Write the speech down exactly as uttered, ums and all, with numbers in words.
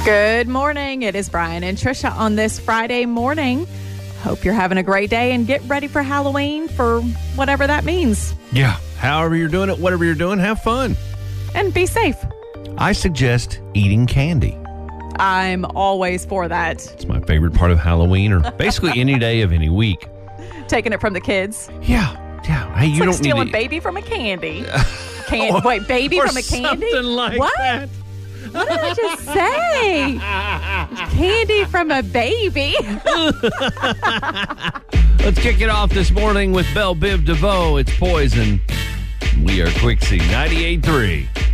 Good morning. It is Brian and Trisha on this Friday morning. Hope you're having a great day and get ready for Halloween for whatever that means. Yeah, however you're doing it, whatever you're doing, have fun. And be safe. I suggest eating candy. I'm always for that. It's my favorite part of Halloween, or basically any day of any week. Taking it from the kids. Yeah, yeah. Hey, It's you like don't stealing need to... baby from a candy. Can- wait, baby or from a candy? something like what? that. What did I just say? Candy from a baby. Let's kick it off this morning with Belle Biv DeVoe. It's Poison. We are Quixie ninety-eight point three.